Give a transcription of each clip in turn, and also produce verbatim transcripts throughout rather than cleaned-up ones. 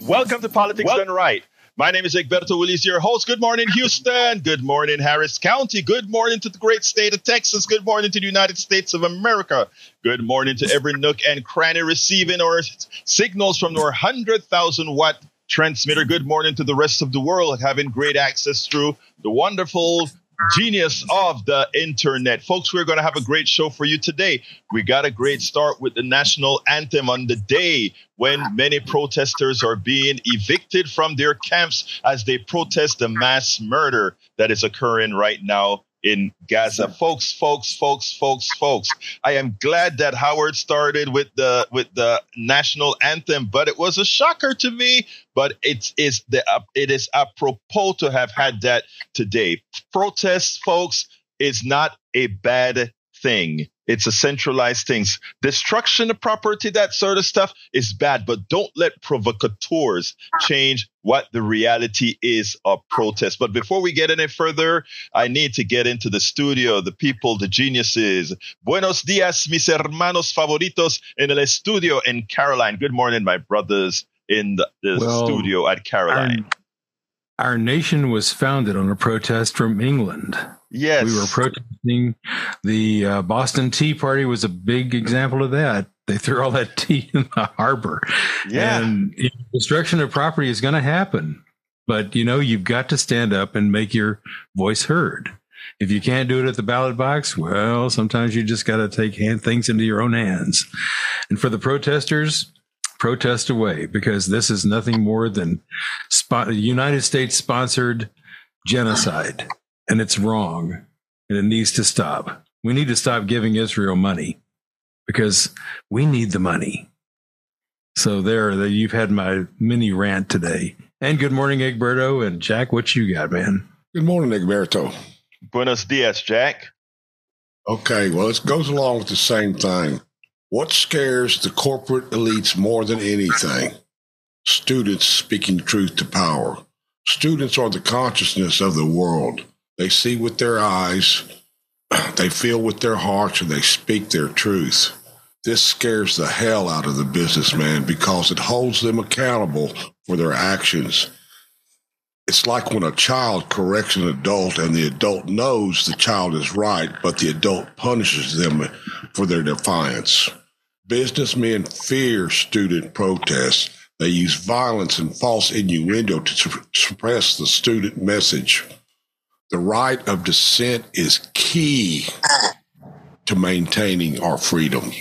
Welcome to Politics Well- Done Right. My name is Egberto Willis, your host. Good morning, Houston. Good morning, Harris County. Good morning to the great state of Texas. Good morning to the United States of America. Good morning to every nook and cranny receiving our signals from our one hundred thousand watt transmitter. Good morning to the rest of the world having great access through the wonderful genius of the internet. Folks, we're going to have a great show for you today. We got a great start with the national anthem on the day when many protesters are being evicted from their camps as they protest the mass murder that is occurring right now in Gaza. Folks, folks, folks, folks, folks. I am glad that Howard started with the with the national anthem, but it was a shocker to me. But it is the uh, it is apropos to have had that today. Protests, folks, is not a bad thing. It's a centralized things. Destruction of property, that sort of stuff is bad, but don't let provocateurs change what the reality is of protest. But before we get any further, I need to get into the studio, the people, the geniuses. Buenos dias, mis hermanos favoritos en el estudio in Caroline. Good morning, my brothers in the, the Well, studio at Caroline. Our, our nation was founded on a protest from England. Yes. We were protesting. The uh, Boston Tea Party was a big example of that. They threw all that tea in the harbor. Yeah. And you know, destruction of property is going to happen. But, you know, you've got to stand up and make your voice heard. If you can't do it at the ballot box, well, sometimes you just got to take hand, things into your own hands. And for the protesters, protest away, because this is nothing more than spot, United States sponsored genocide. And it's wrong, and it needs to stop. We need to stop giving Israel money because we need the money. So there, there you've had my mini rant today. And good morning, Egberto. And Jack, what you got, man? Good morning, Egberto. Buenos dias, Jack. Okay, well, it goes along with the same thing. What scares the corporate elites more than anything? Students speaking truth to power. Students are the consciousness of the world. They see with their eyes, they feel with their hearts, and they speak their truth. This scares the hell out of the businessman because it holds them accountable for their actions. It's like when a child corrects an adult and the adult knows the child is right, but the adult punishes them for their defiance. Businessmen fear student protests. They use violence and false innuendo to su- suppress the student message. The right of dissent is key to maintaining our freedom.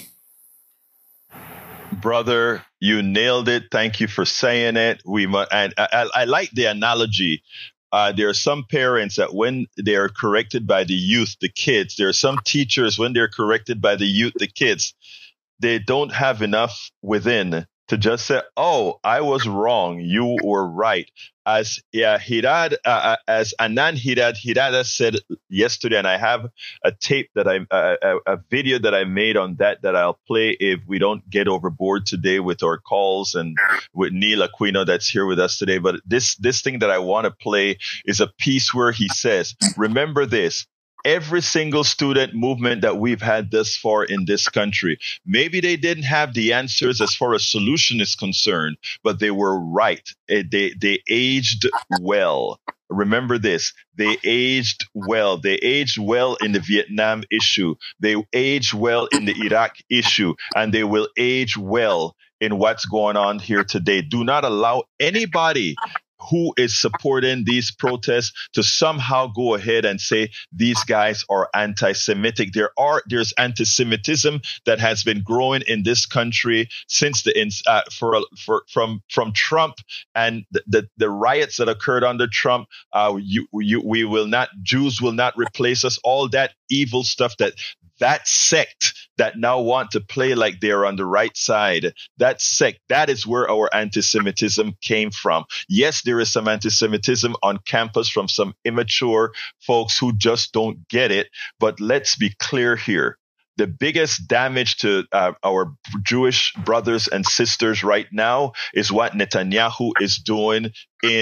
Brother, you nailed it. Thank you for saying it. We mu- and I, I, I like the analogy. Uh, there are some parents that when they are corrected by the youth, the kids, there are some teachers when they're corrected by the youth, the kids, they don't have enough within to just say, oh, I was wrong. You were right. As yeah, Hirad, uh, as Anand Hirad, Hirada said yesterday, and I have a tape that I, uh, a, a video that I made on that that I'll play if we don't get overboard today with our calls and with Neil Aquino that's here with us today. But this this thing that I want to play is a piece where he says, remember this. Every single student movement that we've had thus far in this country, maybe they didn't have the answers as far as solution is concerned, but they were right. They they aged well. Remember this. They aged well. They aged well in the Vietnam issue. They aged well in the Iraq issue, and they will age well in what's going on here today. Do not allow anybody who is supporting these protests to somehow go ahead and say these guys are anti-Semitic. There are there's anti-Semitism that has been growing in this country since the uh, for for from from Trump and the, the the riots that occurred under Trump. Uh, you you we will not Jews will not replace us. All that evil stuff that. That sect that now want to play like they're on the right side, that sect, that is where our anti-Semitism came from. Yes, there is some anti-Semitism on campus from some immature folks who just don't get it. But let's be clear here. The biggest damage to uh, our Jewish brothers and sisters right now is what Netanyahu is doing in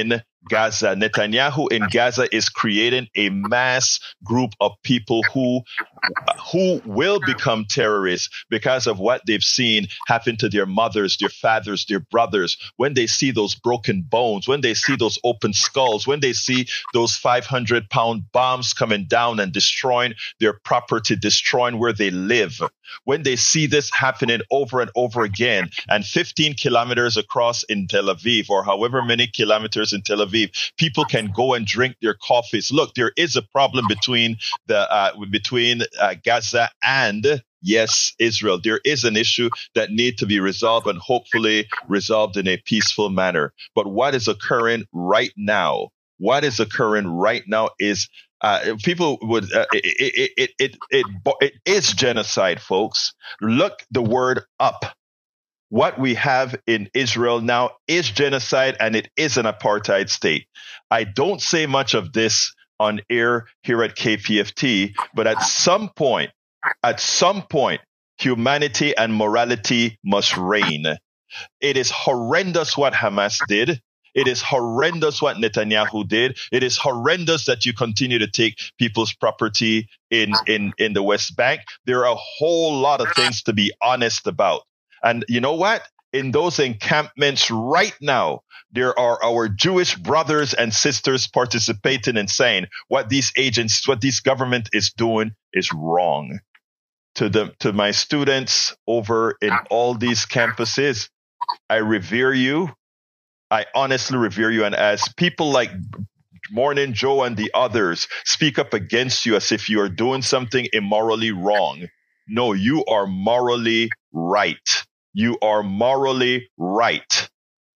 Gaza. Netanyahu in Gaza is creating a mass group of people who who will become terrorists because of what they've seen happen to their mothers, their fathers, their brothers, when they see those broken bones, when they see those open skulls, when they see those five hundred pound bombs coming down and destroying their property, destroying where they live. When they see this happening over and over again, and fifteen kilometers across in Tel Aviv, or however many kilometers in Tel Aviv, people can go and drink their coffees. Look, there is a problem between the uh, between uh, Gaza and, yes, Israel. There is an issue that needs to be resolved, and hopefully resolved in a peaceful manner. But what is occurring right now? What is occurring right now is uh, people would uh, it, it, it, it, it, it is genocide, folks. Look the word up. What we have in Israel now is genocide, and it is an apartheid state. I don't say much of this on air here at K P F T, but at some point, at some point, humanity and morality must reign. It is horrendous what Hamas did. It is horrendous what Netanyahu did. It is horrendous that you continue to take people's property in, in, in the West Bank. There are a whole lot of things to be honest about. And you know what? In those encampments right now, there are our Jewish brothers and sisters participating and saying what these agents, what this government is doing is wrong. To the to my students over in all these campuses, I revere you. I honestly revere you. And as people like Morning Joe and the others speak up against you as if you are doing something immorally wrong, no, you are morally right. You are morally right.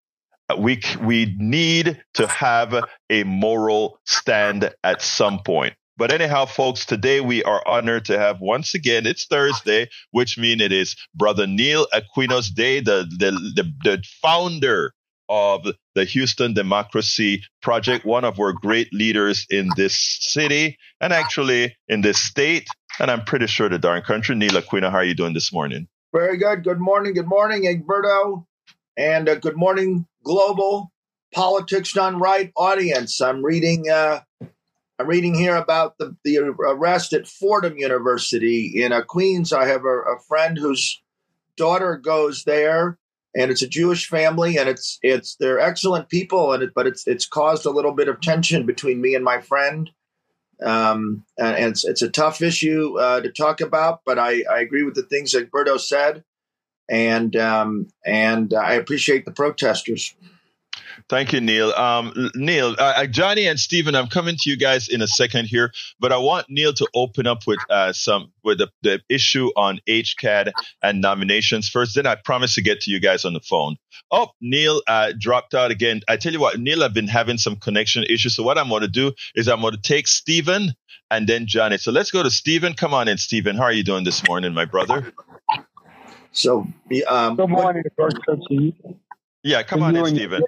We we need to have a moral stand at some point. But anyhow, folks, today we are honored to have, once again, it's Thursday, which means it is Brother Neil Aquinos Day, the, the, the, the founder of the Houston Democracy Project, one of our great leaders in this city and actually in this state, and I'm pretty sure the darn country. Neil Aquino, how are you doing this morning? Very good. Good morning. Good morning, Egberto. And uh, good morning, global Politics Done Right audience. I'm reading uh, I'm reading here about the, the arrest at Fordham University in uh, Queens. I have a, a friend whose daughter goes there, and it's a Jewish family, and it's it's they're excellent people, and it, but it's it's caused a little bit of tension between me and my friend. Um, and, and it's, it's a tough issue uh, to talk about, but I, I agree with the things that Berto said, and um, and I appreciate the protesters. Thank you, Neil. Um, Neil, uh, Johnny and Stephen, I'm coming to you guys in a second here, but I want Neil to open up with uh, some with the, the issue on H C A D and nominations first. Then I promise to get to you guys on the phone. Oh, Neil uh, dropped out again. I tell you what, Neil, I've been having some connection issues. So what I'm going to do is I'm going to take Stephen and then Johnny. So let's go to Stephen. Come on in, Stephen. How are you doing this morning, my brother? So, um, good morning, First Yeah, come on in, Stephen.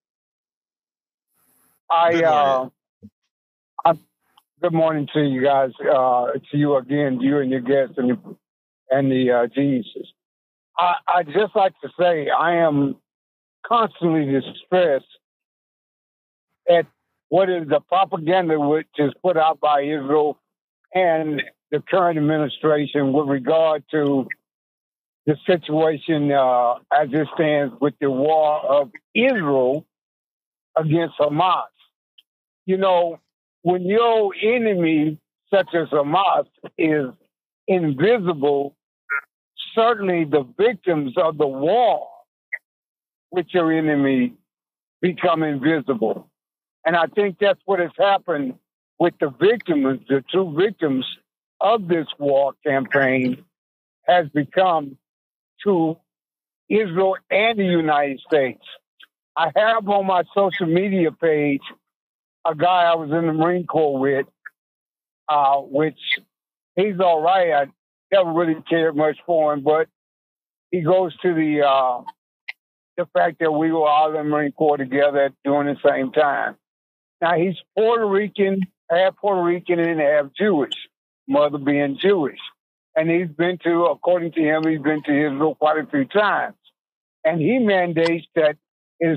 I good uh, I, good morning to you guys. Uh, to you again, you and your guests and the, and the uh, geniuses. I I just like to say I am constantly distressed at what is the propaganda which is put out by Israel and the current administration with regard to the situation uh, as it stands with the war of Israel against Hamas. You know, when your enemy, such as Hamas, is invisible, certainly the victims of the war with your enemy become invisible. And I think that's what has happened with the victims, the true victims of this war campaign has become to Israel and the United States. I have on my social media page a guy I was in the Marine Corps with, uh, which he's all right. I never really cared much for him, but he goes to the uh, the fact that we were all in the Marine Corps together during the same time. Now, he's Puerto Rican, half Puerto Rican and half Jewish, mother being Jewish. And he's been to, according to him, he's been to Israel quite a few times. And he mandates that it is perfectly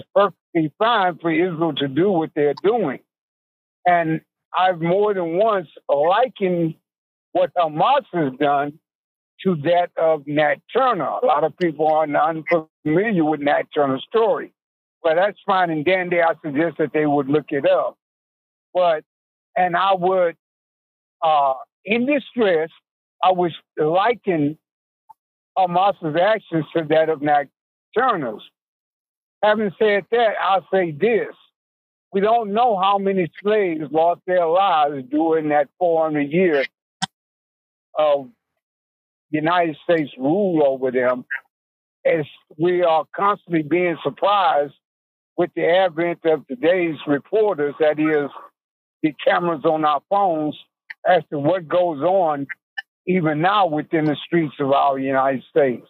be fine for Israel to do what they're doing. And I've more than once likened what Hamas has done to that of Nat Turner. A lot of people are unfamiliar with Nat Turner's story. But that's fine and dandy. I suggest that they would look it up. But, and I would, uh, in distress, I would liken Hamas's actions to that of Nat Turner's. Having said that, I'll say this. We don't know how many slaves lost their lives during that four hundred years of United States rule over them, as we are constantly being surprised with the advent of today's reporters, that is, the cameras on our phones, as to what goes on even now within the streets of our United States.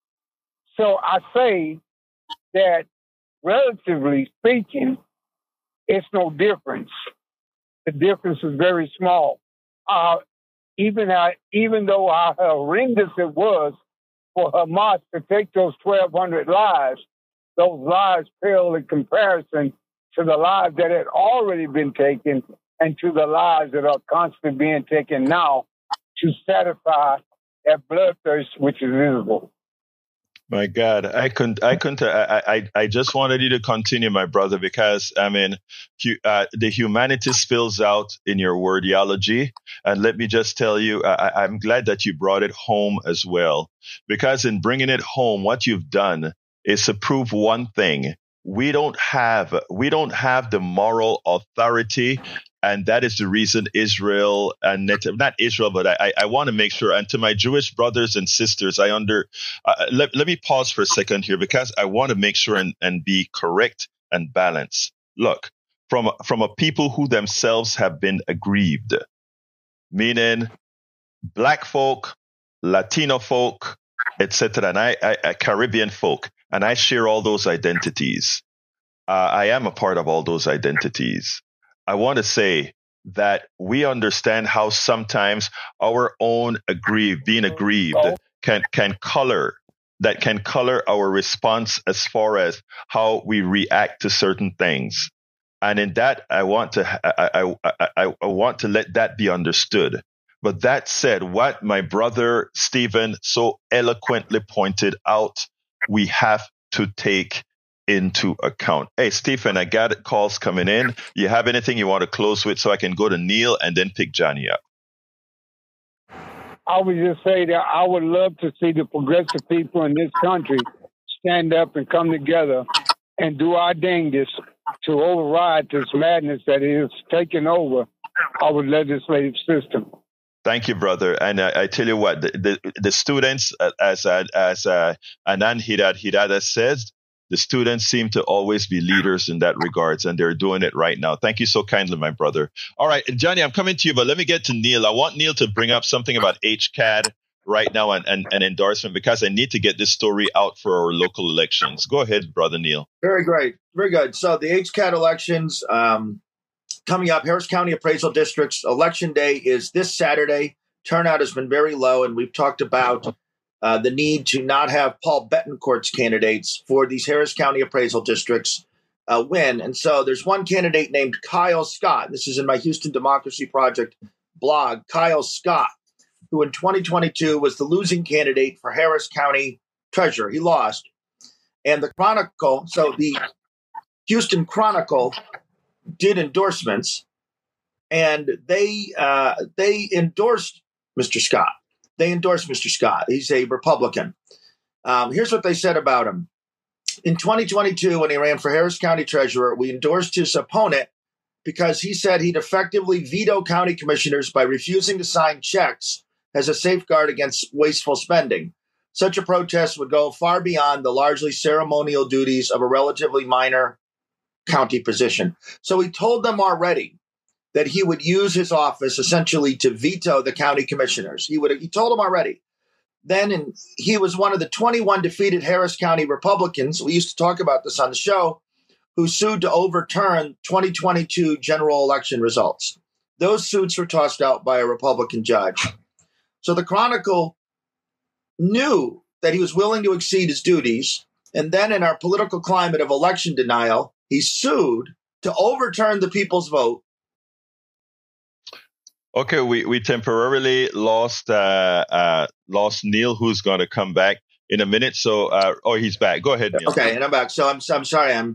So I say that, relatively speaking, it's no difference. The difference is very small. Uh, even uh, even though how horrendous it was for Hamas to take those twelve hundred lives, those lives pale in comparison to the lives that had already been taken and to the lives that are constantly being taken now to satisfy that bloodthirst which is visible. My God, I couldn't, I couldn't, I, I, I just wanted you to continue, my brother, because I mean, hu, uh, the humanity spills out in your wordiology. And let me just tell you, I, I'm glad that you brought it home as well, because in bringing it home, what you've done is to prove one thing. We don't have, we don't have the moral authority. And that is the reason Israel and not Israel, but I, I want to make sure. And to my Jewish brothers and sisters, I under uh, let, let me pause for a second here, because I want to make sure and, and be correct and balanced. Look, from from a people who themselves have been aggrieved, meaning Black folk, Latino folk, et cetera, and I, I Caribbean folk, and I share all those identities. Uh, I am a part of all those identities. I want to say that we understand how sometimes our own aggrieved, being aggrieved, can can color that can color our response as far as how we react to certain things. And in that, I want to I I, I, I want to let that be understood. But that said, what my brother Stephen so eloquently pointed out, we have to take into account. Hey, Stephen, I got calls coming in. You have anything you want to close with so I can go to Neil and then pick Johnny up? I would just say that I would love to see the progressive people in this country stand up and come together and do our dangest to override this madness that is taking over our legislative system. Thank you, brother. And I, I tell you what, the, the, the students, as uh, as uh, Anan Hidad Hidada says, the students seem to always be leaders in that regards, and they're doing it right now. Thank you so kindly, my brother. All right, Johnny, I'm coming to you, but let me get to Neil. I want Neil to bring up something about H C A D right now and, and, and endorsement, because I need to get this story out for our local elections. Go ahead, brother Neil. Very great. Very good. So the H C A D elections um, coming up, Harris County Appraisal District's election day is this Saturday. Turnout has been very low, and we've talked about Uh, the need to not have Paul Betancourt's candidates for these Harris County appraisal districts uh, win. And so there's one candidate named Kyle Scott. This is in my Houston Democracy Project blog. Kyle Scott, who in twenty twenty-two was the losing candidate for Harris County Treasurer. He lost. And the Chronicle, so the Houston Chronicle did endorsements, and they uh, they endorsed Mister Scott. They endorsed Mister Scott. He's a Republican. Um, here's what they said about him. In twenty twenty-two, when he ran for Harris County Treasurer, we endorsed his opponent because he said he'd effectively veto county commissioners by refusing to sign checks as a safeguard against wasteful spending. Such a protest would go far beyond the largely ceremonial duties of a relatively minor county position. So he told them already that he would use his office essentially to veto the county commissioners. He would. He told them already. Then in, he was one of the twenty-one defeated Harris County Republicans, we used to talk about this on the show, who sued to overturn twenty twenty-two general election results. Those suits were tossed out by a Republican judge. So the Chronicle knew that he was willing to exceed his duties. And then in our political climate of election denial, He sued to overturn the people's vote. Okay, we, we temporarily lost uh, uh, lost Neil, who's going to come back in a minute. So, uh, oh, he's back. Go ahead, Neil. Okay, and I'm back. So I'm I'm sorry. I'm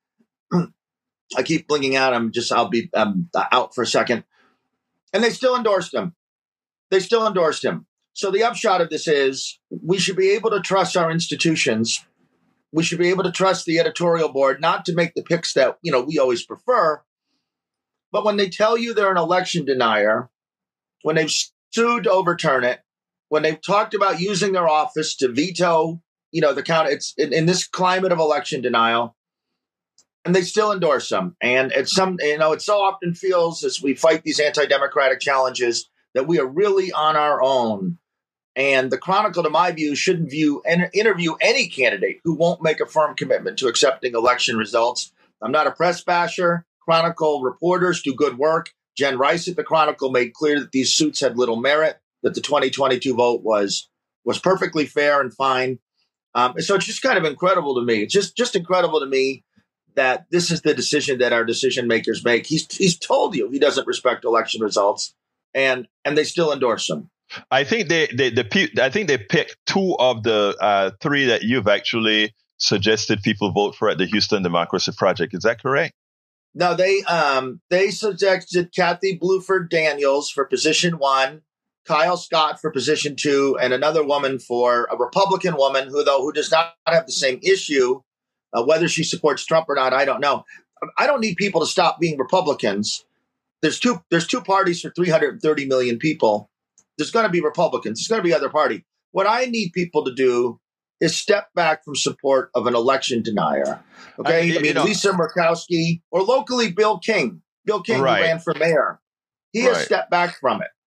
I keep blinking out. I'm just I'll be um, out for a second. And they still endorsed him. They still endorsed him. So the upshot of this is we should be able to trust our institutions. We should be able to trust the editorial board, not to make the picks that, you know, we always prefer. But when they tell you they're an election denier, when they've sued to overturn it, when they've talked about using their office to veto, you know, the count, it's in, in this climate of election denial, and they still endorse them. And it's some, you know, it so often feels as we fight these anti-democratic challenges that we are really on our own. And the Chronicle, to my view, shouldn't view and interview any candidate who won't make a firm commitment to accepting election results. I'm not a press basher. Chronicle reporters do good work. Jen Rice at the Chronicle made clear that these suits had little merit, that the twenty twenty-two vote was was perfectly fair and fine. Um, so it's just kind of incredible to me. It's just just incredible to me that this is the decision that our decision makers make. He's he's told you he doesn't respect election results, and and they still endorse him. I think they, they the I think they picked two of the uh, three that you've actually suggested people vote for at the Houston Democracy Project. Is that correct? No, they um they suggested Kathy Bluford Daniels for position one, Kyle Scott for position two, and another woman for a Republican woman who, though, who does not have the same issue. Uh, whether she supports Trump or not, I don't know. I don't need people to stop being Republicans. There's two there's two parties for three hundred thirty million people. There's going to be Republicans. There's going to be other party. What I need people to do is step back from support of an election denier. Okay, I, I mean, know, Lisa Murkowski, or locally Bill King. Bill King, right, who ran for mayor. He right. has stepped back from it.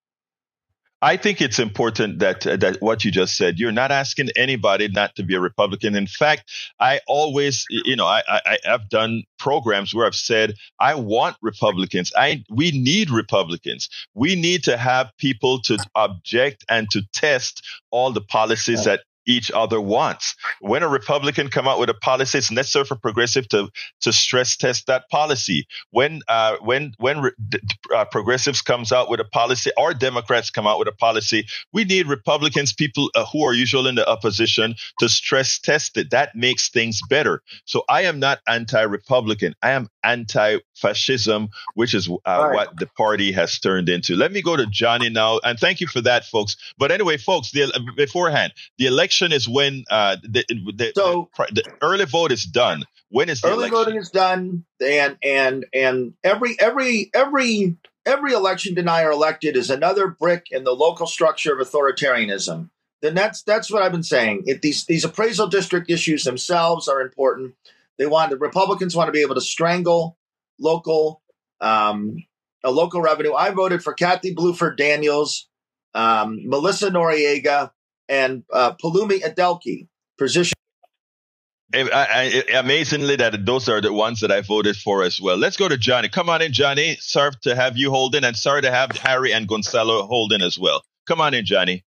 I think it's important that uh, that what you just said, you're not asking anybody not to be a Republican. In fact, I always, you know, I, I, I've done programs where I've said, I want Republicans. I we need Republicans. We need to have people to object and to test all the policies that each other wants. When a Republican come out with a policy, it's necessary for progressive to to stress test that policy. When uh, when when re- uh, progressives comes out with a policy, or Democrats come out with a policy, we need Republicans, people uh, who are usually in the opposition, to stress test it. That makes things better. So I am not anti-Republican. I am anti-fascism, which is uh, right. what the party has turned into. Let me go to Johnny now, and thank you for that, folks. But anyway, folks, the, beforehand, the election is when uh, the, the, so, the, the early vote is done. When is the early election? voting is done, and and and every every every every election denier elected is another brick in the local structure of authoritarianism. Then that's that's what I've been saying. It, these these appraisal district issues themselves are important. They want the Republicans want to be able to strangle local um, a local revenue. I voted for Kathy Bluford Daniels, um, Melissa Noriega, and uh, Palumi Adelke, position. I, I, amazingly, that those are the ones that I voted for as well. Let's go to Johnny. Come on in, Johnny. Sorry to have you hold in, and sorry to have Harry and Gonzalo hold in as well. Come on in, Johnny.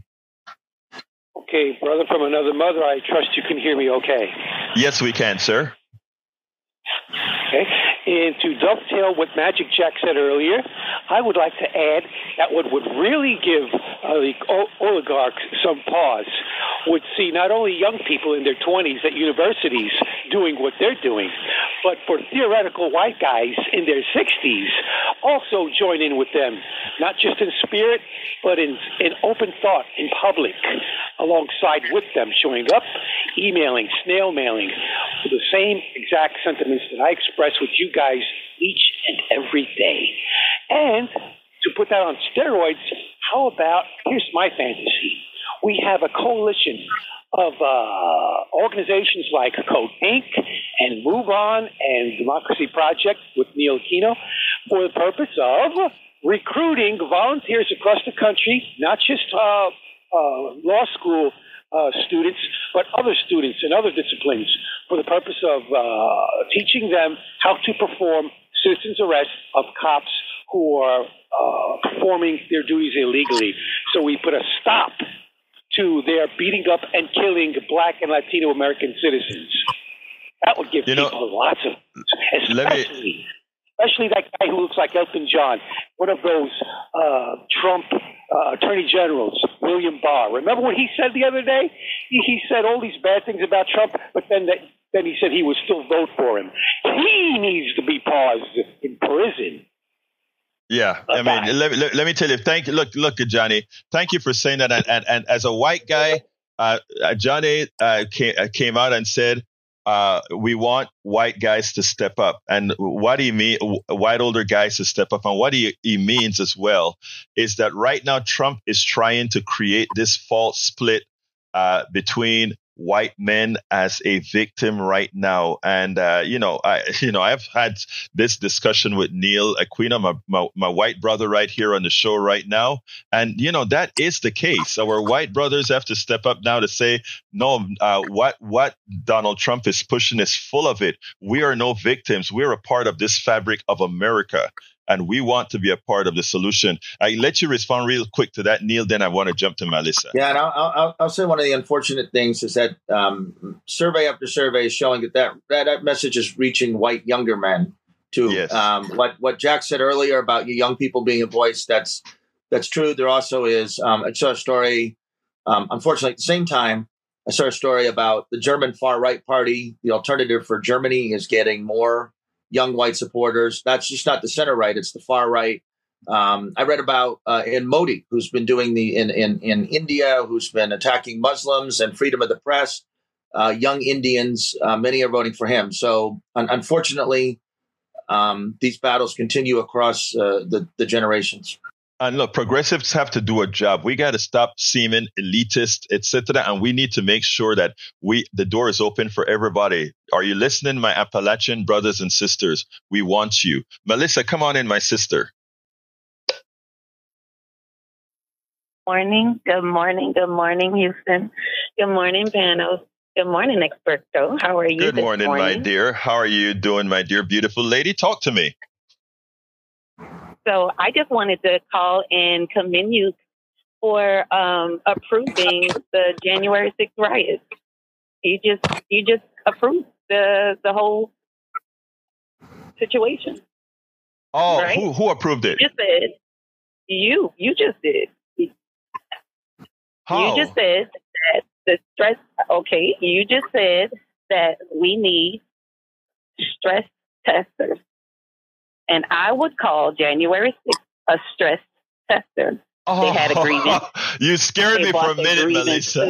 Okay, brother from another mother, I trust you can hear me okay. Yes, we can, sir. Okay. And to dovetail what Magic Jack said earlier, I would like to add that what would really give uh, the oligarchs some pause would see not only young people in their twenties at universities doing what they're doing, but for theoretical white guys in their sixties also join in with them, not just in spirit, but in, in open thought in public, alongside with them, showing up, emailing, snail mailing, with the same exact sentiments that I express with you guys each and every day. And to put that on steroids, how about, here's my fantasy. We have a coalition of uh, organizations like Code Incorporated and Move On and Democracy Project with Neil Aquino for the purpose of recruiting volunteers across the country, not just uh, uh, law school uh, students, but other students in other disciplines, for the purpose of uh, teaching them how to perform citizens' arrest of cops who are uh, performing their duties illegally. So we put a stop to their beating up and killing Black and Latino American citizens. That would give You know, people lots of, let me- especially, especially that guy who looks like Elton John, one of those uh, Trump uh, attorney generals, William Barr. Remember what he said the other day? He, he said all these bad things about Trump, but then that, then he said he would still vote for him. He needs to be paused in prison. Yeah, I mean, let, let, let me tell you. Thank you. Look, look, Johnny. Thank you for saying that. And and, and as a white guy, uh, Johnny uh, came, uh, came out and said, uh, "We want white guys to step up." And what he mean, white older guys to step up. And what he, he means as well is that right now Trump is trying to create this false split uh, between white men as a victim right now. And, uh, you know, I, you know, I've had this discussion with Neil Aquino, my, my, my white brother right here on the show right now. And, you know, that is the case. Our white brothers have to step up now to say, no, uh, what, what Donald Trump is pushing is full of it. We are no victims. We're a part of this fabric of America. And we want to be a part of the solution. I let you respond real quick to that, Neil. Then I want to jump to Melissa. Yeah, and I'll, I'll, I'll say one of the unfortunate things is that um, survey after survey is showing that that, that that message is reaching white younger men too. Yes. Um, what what Jack said earlier about you young people being a voice, that's that's true. There also is, um, I saw a story, um, unfortunately, at the same time, I saw a story about the German far-right party. The Alternative for Germany is getting more young white supporters. That's just not the center right; it's the far right. Um, I read about uh, in Modi, who's been doing the in, in in India, who's been attacking Muslims and freedom of the press. Uh, young Indians, uh, many are voting for him. So, un- unfortunately, um, these battles continue across uh, the the generations. And look, progressives have to do a job. We got to stop seeming elitist, et cetera. And we need to make sure that we the door is open for everybody. Are you listening, my Appalachian brothers and sisters? We want you. Melissa, come on in, my sister. Morning. Good morning. Good morning, Houston. Good morning, panel. Good morning, Experto. How are you? Good this morning, my dear. How are you doing, my dear, beautiful lady? Talk to me. So I just wanted to call and commend you for um, approving the January sixth riots. You just you just approved the the whole situation. Oh, right? who who approved it? You just said you you just did. How? You just said that the stress. Okay, you just said that we need stress testers. And I would call January sixth a stress tester. Oh, they had a grievance. You scared they me for a minute, Melissa.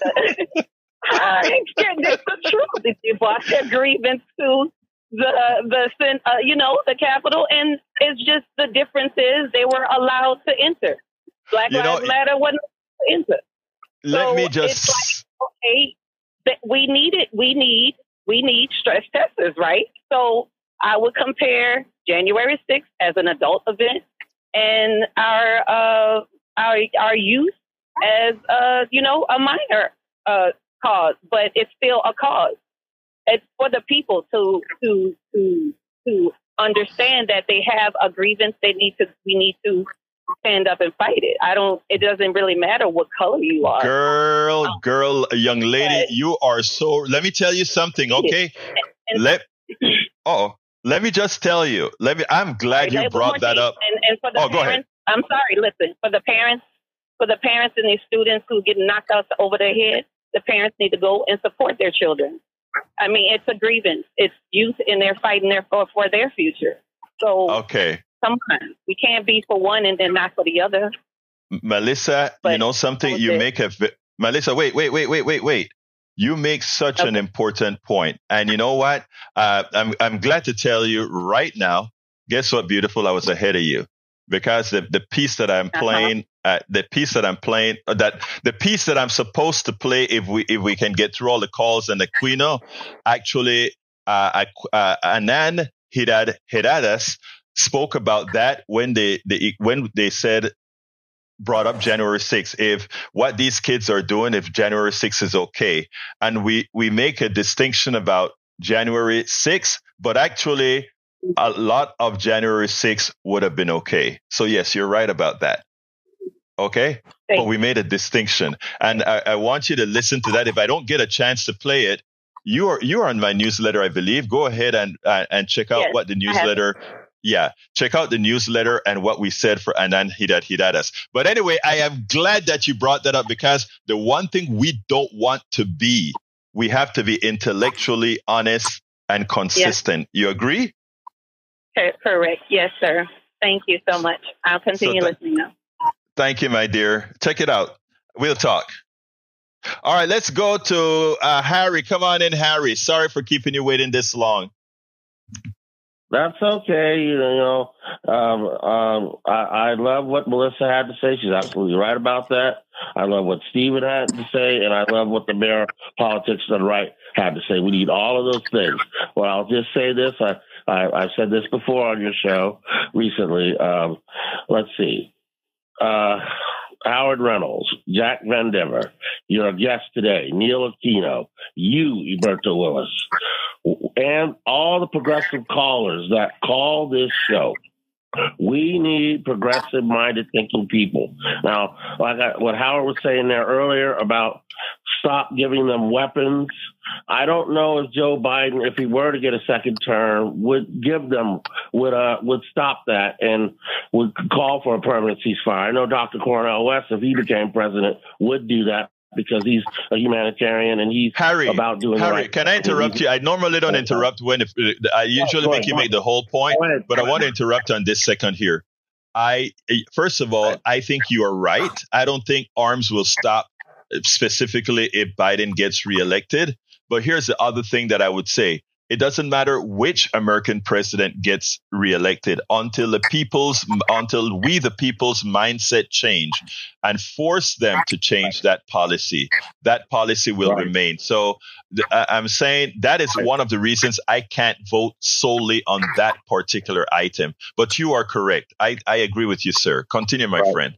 I ain't scared. That's the truth. They brought their grievance to the the uh, you know the Capitol, and it's just the difference is they were allowed to enter. Black You know, Lives Matter wasn't allowed to enter. Let So me just. it's like, okay, that we need it. We need we need stress testers, right? So I would compare January sixth as an adult event and our uh, our our youth as uh, you know a minor uh, cause, but it's still a cause. It's for the people to to to to understand that they have a grievance. They need to. We need to stand up and fight it. I don't. It doesn't really matter what color you are. Girl, girl, young lady, But- you are so. Let me tell you something, okay? And- Let. Oh, let me just tell you. Let me. I'm glad you One brought more that thing. up. And, and for the Oh, go ahead. parents, I'm sorry. Listen, for the parents, for the parents and the students who get knocked out over their head, the parents need to go and support their children. I mean, it's a grievance. It's youth, and they're fighting their for, for their future. So Okay, come on, we can't be for one and then not for the other. M- Melissa, you But know something. that was You it. make a. vi- Melissa, wait, wait, wait, wait, wait, wait. You make such an Okay. important point, and you know what? Uh, I'm I'm glad to tell you right now. Guess what, beautiful? I was ahead of you because the the piece that I'm Uh-huh. playing, uh, the piece that I'm playing, uh, that the piece that I'm supposed to play, if we if we can get through all the calls and Aquino, actually, uh, Aqu- uh, Anan Hidad Hidadas spoke about that when they, they when they said brought up January sixth, if what these kids are doing, if January sixth is okay. And we, we make a distinction about January sixth, but actually a lot of January sixth would have been okay. So yes, you're right about that. Okay. Thank But we made a distinction, and I, I want you to listen to that. If I don't get a chance to play it, you are you are on my newsletter, I believe. Go ahead and uh, and check out Yes, what the I have newsletter. Yeah, check out the newsletter and what we said for Anand Hidat Hidatas. But anyway, I am glad that you brought that up, because the one thing we don't want to be, we have to be intellectually honest and consistent. You agree? Co- Correct. Yes, sir. Thank you so much. I'll continue So th- listening now. Thank you, my dear. Check it out. We'll talk. All right, let's go to uh, Harry. Come on in, Harry. Sorry for keeping you waiting this long. That's okay. You know, um, um, I, I love what Melissa had to say. She's absolutely right about that. I love what Stephen had to say, and I love what the mayor of Politics on the Right had to say. We need all of those things. Well, I'll just say this. I, I, I've said this before on your show recently. Um, let's see. Uh, Howard Reynolds, Jack Van Dever, your guest today, Neil Aquino, you, Eberto Willis, and all the progressive callers that call this show. We need progressive-minded thinking people. Now, like I, what Howard was saying there earlier about stop giving them weapons, I don't know if Joe Biden, if he were to get a second term, would give them, would uh, would stop that and would call for a permanent ceasefire. I know Doctor Cornel West, if he became president, would do that, because he's a humanitarian and he's Harry, about doing Harry, right. can I interrupt you? I normally don't interrupt when if, I usually go make ahead, you go make the whole point, Go ahead. but I want to interrupt on this second here. I first of all, I think you are right. I don't think arms will stop specifically if Biden gets reelected. But here's the other thing that I would say. It doesn't matter which American president gets reelected until the people's, until we, the people's mindset change and force them to change that policy. That policy will Right. remain. So th- I- I'm saying that is one of the reasons I can't vote solely on that particular item. But you are correct. I, I agree with you, sir. Continue, my Right. friend.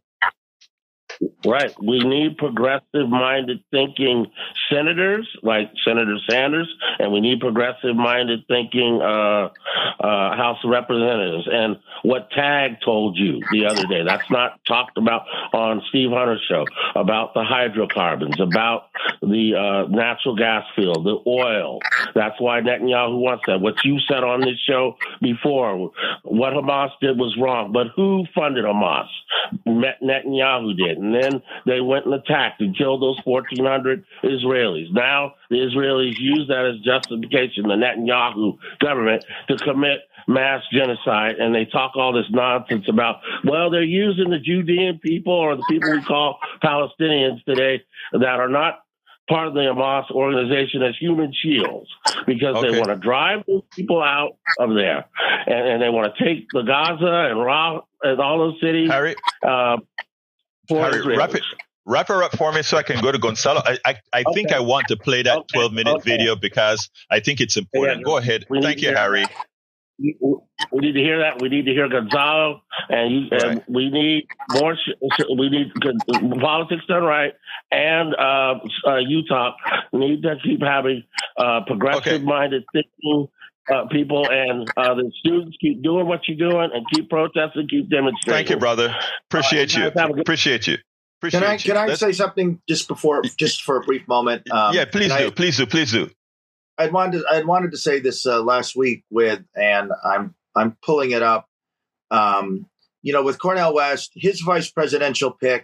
Right. We need progressive-minded thinking senators like Senator Sanders, and we need progressive-minded thinking uh, uh, House of Representatives. And what Tag told you the other day, that's not talked about on Steve Hunter's show, about the hydrocarbons, about the uh, natural gas field, the oil. That's why Netanyahu wants that. What you said on this show before, what Hamas did was wrong. But who funded Hamas? Netanyahu did. And then they went and attacked and killed those fourteen hundred Israelis. Now the Israelis use that as justification, the Netanyahu government, to commit mass genocide. And they talk all this nonsense about, well, they're using the Judean people or the people we call Palestinians today that are not part of the Hamas organization as human shields, because Okay. they want to drive those people out of there. And, and they want to take the Gaza and Ra and all those cities. Harry, Uh, for Harry, Israelis. wrap it, wrap her up for me so I can go to Gonzalo. I, I, I think Okay. I want to play that Okay. twelve minute Okay. video because I think it's important. Yeah. Go ahead. We need Thank to you, hear Harry. We, we need to hear that. We need to hear Gonzalo, and, you, and Right. we need more. Sh- we need Politics Done Right, and uh, uh, Utah need to keep having uh, progressive-minded thinking uh, people, and uh, the students keep doing what you're doing, and keep protesting, keep demonstrating. Thank you, brother. Appreciate Uh, you. guys have a good- Appreciate you. Appreciate Can I you. can I Let's- say something just before, just for a brief moment? Um, yeah, please and do. I, please do. Please do. I wanted I wanted to say this uh, last week with, and I'm I'm pulling it up. Um, you know, with Cornel West, his vice presidential pick.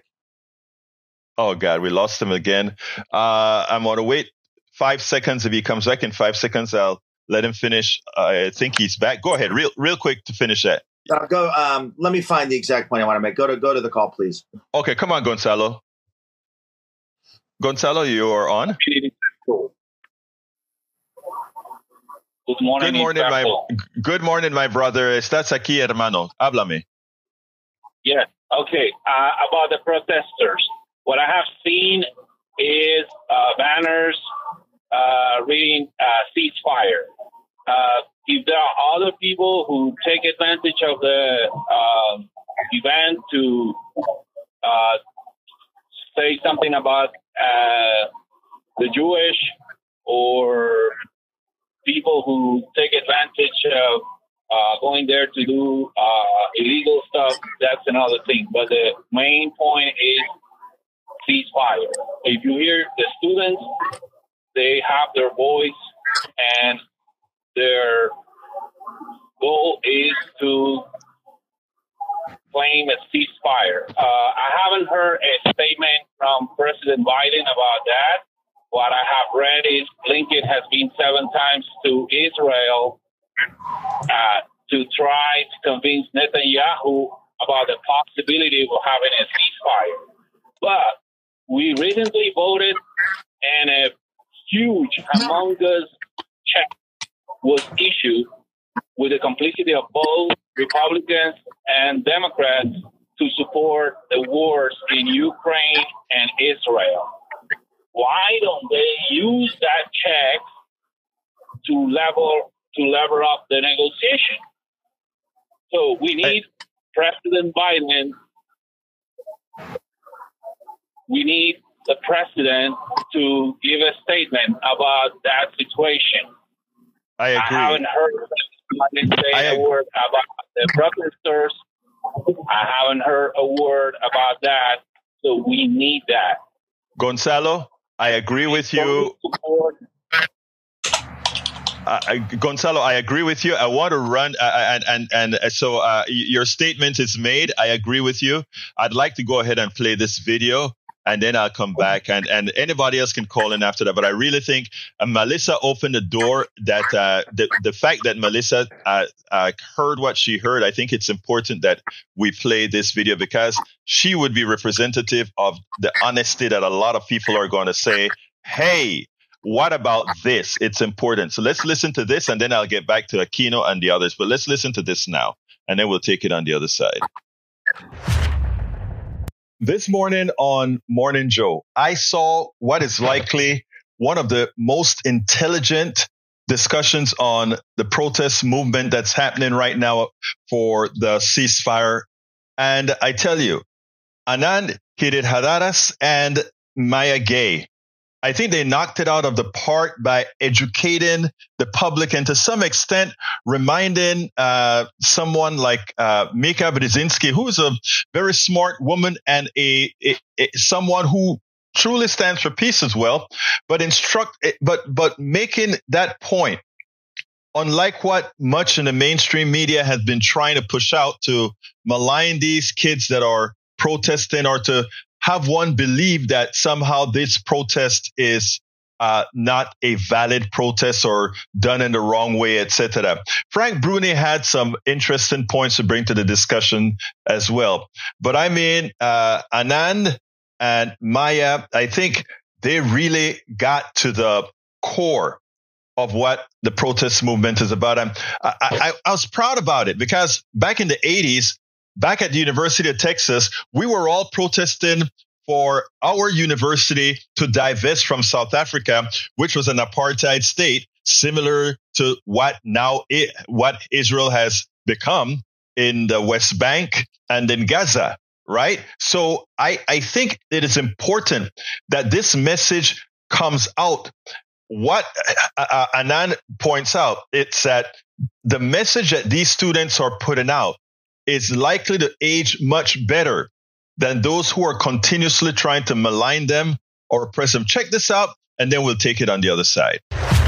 Oh God, we lost him again. Uh, I'm going to wait five seconds. If he comes back in five seconds, I'll let him finish. I think he's back. Go ahead, real real quick to finish that. Uh, go. Um, let me find the exact point I want to make. Go to go to the call, please. Okay, come on, Gonzalo. Gonzalo, you are on. Good morning. Good morning, my Purple. good morning, my brother. Estás aquí, hermano. Háblame. Yes. Okay. Uh, about the protesters, what I have seen is uh, banners uh, reading uh, ceasefire. Uh, if there are other people who take advantage of the uh, event to uh, say something about uh, the Jewish or people who take advantage of uh, going there to do uh, illegal stuff, that's another thing. But the main point is ceasefire. If you hear the students they have their voice, and their goal is to claim a ceasefire. Uh, I haven't heard a statement from President Biden about that. What I have read is Blinken has been seven times to Israel uh, to try to convince Netanyahu about the possibility of having a ceasefire. But we recently voted, and a huge, humongous check was issued with the complicity of both Republicans and Democrats to support the wars in Ukraine and Israel. Why don't they use that check to level to lever up the negotiation? So we need President Biden. We need the president to give a statement about that situation. I agree. I haven't heard Biden say I a word about the protesters. I haven't heard a word about that. So we need that. Gonzalo, I agree with you. Uh, I, Gonzalo, I agree with you. I want to run, uh, and and and so uh, your statement is made. I agree with you. I'd like to go ahead and play this video, and then I'll come back, and, and anybody else can call in after that. But I really think uh, Melissa opened the door. That uh, the the fact that Melissa uh, uh, heard what she heard, I think it's important that we play this video, because she would be representative of the honesty that a lot of people are going to say, hey, what about this? It's important. So let's listen to this, and then I'll get back to Aquino and the others. But let's listen to this now, and then we'll take it on the other side. This morning on Morning Joe, I saw what is likely one of the most intelligent discussions on the protest movement that's happening right now for the ceasefire. And I tell you, Anand Giridharadas and Maya Gay, I think they knocked it out of the park by educating the public, and to some extent reminding uh, someone like uh, Mika Brzezinski, who's a very smart woman and a, a, a someone who truly stands for peace as well, but instruct, but but making that point, unlike what much in the mainstream media has been trying to push out to malign these kids that are protesting, or to have one believe that somehow this protest is uh, not a valid protest or done in the wrong way, et cetera. Frank Bruni had some interesting points to bring to the discussion as well. But I mean, uh, Anand and Maya, I think they really got to the core of what the protest movement is about. And I, I, I was proud about it, because back in the eighties, back at the University of Texas, we were all protesting for our university to divest from South Africa, which was an apartheid state, similar to what now it, what Israel has become in the West Bank and in Gaza, right? So I, I think it is important that this message comes out. What uh, Anand points out, it's that the message that these students are putting out is likely to age much better than those who are continuously trying to malign them or oppress them. Check this out, and then we'll take it on the other side.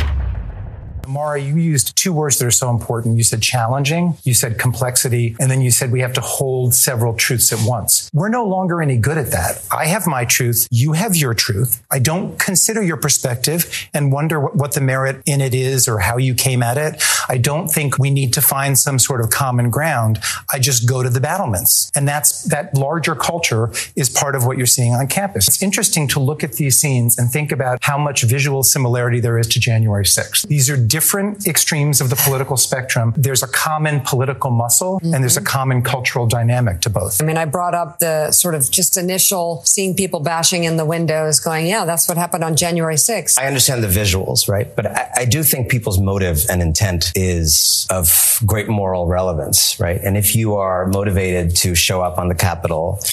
Mara, you used two words that are so important. You said challenging, you said complexity, and then you said we have to hold several truths at once. We're no longer any good at that. I have my truth. You have your truth. I don't consider your perspective and wonder what the merit in it is or how you came at it. I don't think we need to find some sort of common ground. I just go to the battlements. And that's that larger culture is part of what you're seeing on campus. It's interesting to look at these scenes and think about how much visual similarity there is to January sixth. These are different extremes of the political spectrum. There's a common political muscle, mm-hmm. and there's a common cultural dynamic to both. I mean, I brought up the sort of just initial seeing people bashing in the windows going, yeah, that's what happened on January sixth. I understand the visuals, right? But I, I do think people's motive and intent is of great moral relevance, right? And if you are motivated to show up on the Capitol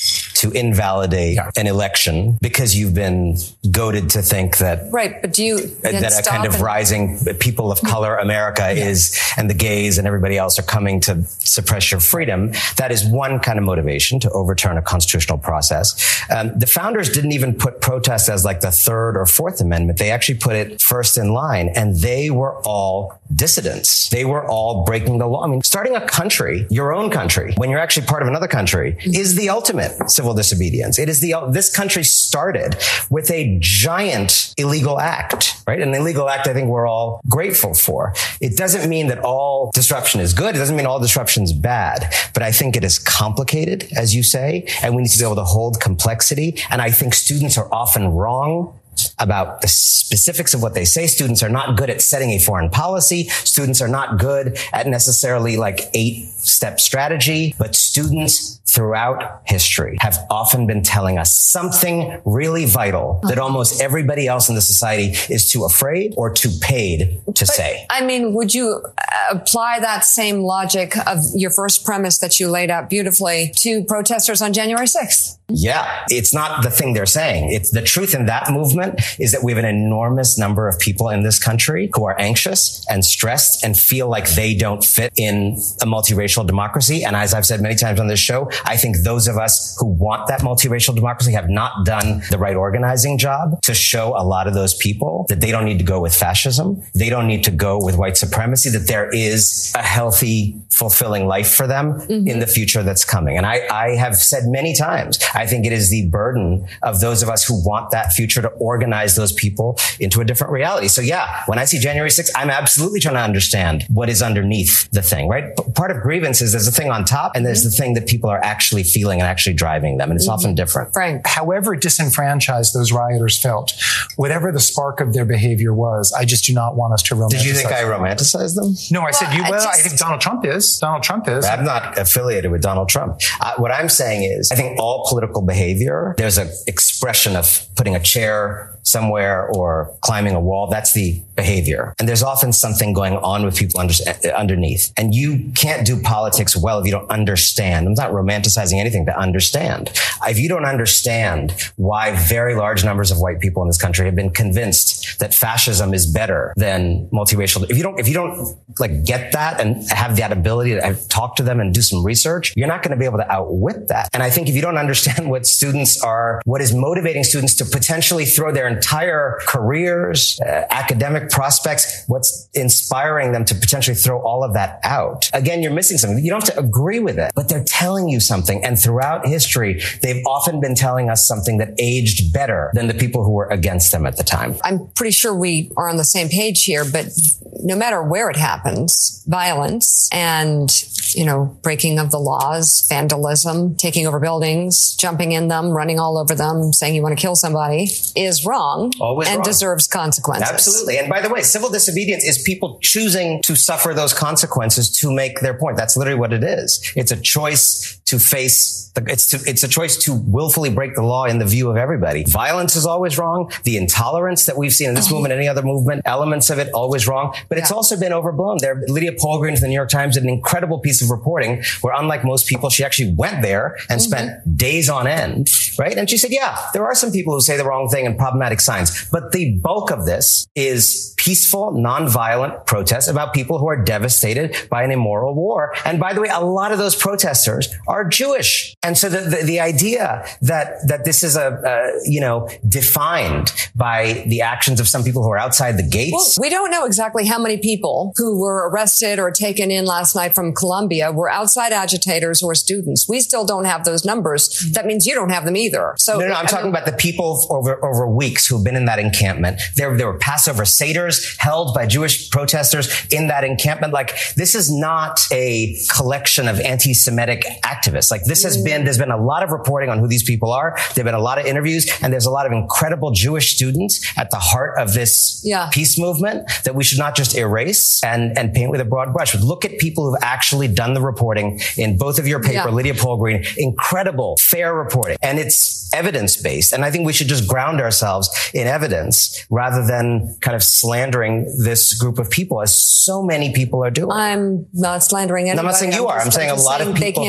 to invalidate yeah. an election because you've been goaded to think that right. But do you that a kind of and, rising people of color America yeah. is, and the gays and everybody else are coming to suppress your freedom. That is one kind of motivation to overturn a constitutional process. Um, the founders didn't even put protest as like the third or fourth amendment. They actually put it first in line, and they were all dissidents. They were all breaking the law. I mean, starting a country, your own country, when you're actually part of another country, is the ultimate civil disobedience. It is the, this country started with a giant illegal act, right? An illegal act I think we're all grateful for. It doesn't mean that all disruption is good. It doesn't mean all disruption is bad, but I think it is complicated, as you say, and we need to be able to hold complexity. And I think students are often wrong about the specifics of what they say. Students are not good at setting a foreign policy. Students are not good at necessarily like eight step strategy, but students throughout history have often been telling us something really vital that almost everybody else in the society is too afraid or too paid to but, say. I mean, would you apply that same logic of your first premise that you laid out beautifully to protesters on January sixth? Yeah, it's not the thing they're saying. It's the truth in that movement is that we have an enormous number of people in this country who are anxious and stressed and feel like they don't fit in a multiracial democracy. And as I've said many times on this show, I think those of us who want that multiracial democracy have not done the right organizing job to show a lot of those people that they don't need to go with fascism. They don't need to go with white supremacy, that there is a healthy, fulfilling life for them mm-hmm. in the future that's coming. And I, I have said many times, I think it is the burden of those of us who want that future to organize those people into a different reality. So yeah, when I see January sixth, I'm absolutely trying to understand what is underneath the thing, right? P- part of grievance is there's a thing on top and there's mm-hmm. the thing that people are actually feeling and actually driving them. And it's mm-hmm. often different. Frank. However disenfranchised those rioters felt, whatever the spark of their behavior was, I just do not want us to romanticize. Did you think I romanticized them? No, I said well, you will. I, just, I think Donald Trump is. Donald Trump is. I'm not affiliated with Donald Trump. Uh, what I'm saying is I think all political behavior, there's an expression of putting a chair somewhere or climbing a wall. That's the behavior. And there's often something going on with people under, underneath. And you can't do politics well if you don't understand. I'm not romanticizing anything, to understand. If you don't understand why very large numbers of white people in this country have been convinced that fascism is better than multiracial, if you don't, if you don't like get that and have that ability to talk to them and do some research, you're not going to be able to outwit that. And I think if you don't understand what students are, what is motivating students to potentially throw their entire careers, uh, academic prospects, what's inspiring them to potentially throw all of that out. Again, you're missing something. You don't have to agree with it, but they're telling you something. And throughout history, they've often been telling us something that aged better than the people who were against them at the time. I'm pretty sure we are on the same page here, but no matter where it happens, violence and, you know, breaking of the laws, vandalism, taking over buildings, jumping in them, running all over them, saying you want to kill somebody is wrong Always and wrong. deserves consequences. Absolutely. And by the way, civil disobedience is people choosing to suffer those consequences to make their point. That's literally what it is. It's a choice to face the, it's to, it's a choice to willfully break the law in the view of everybody. Violence is always wrong. The intolerance that we've seen in this movement, any other movement, elements of it always wrong. But it's yeah. also been overblown. There, Lydia Polgren from the New York Times did an incredible piece of reporting where, unlike most people, she actually went there and mm-hmm. spent days on end, right? And she said, yeah, there are some people who say the wrong thing and problematic signs, but the bulk of this is peaceful, nonviolent protests about people who are devastated by an immoral war. And by the way, a lot of those protesters are Jewish. And so the, the, the idea that, that this is a, uh, you know, defined by the actions of some people who are outside the gates. Well, we don't know exactly how many people who were arrested or taken in last night from Colombia were outside agitators or students. We still don't have those numbers. That means you don't have them either. So no, no, I'm I talking mean, about the people over, over weeks who've been in that encampment. There, there were Passover Seders held by Jewish protesters in that encampment. Like, this is not a collection of anti-Semitic activists. Like, this has been, there's been a lot of reporting on who these people are. There have been a lot of interviews, and there's a lot of incredible Jewish students at the heart of this yeah. peace movement that we should not just erase and, and paint with a broad brush. But look at people who've actually done the reporting in both of your paper, yeah. Lydia Polgren, incredible, fair reporting. And it's evidence-based. And I think we should just ground ourselves in evidence rather than kind of slandering this group of people, as so many people are doing. I'm not slandering anybody. No, I'm not saying you are. I'm saying a lot of people. They can't break the law.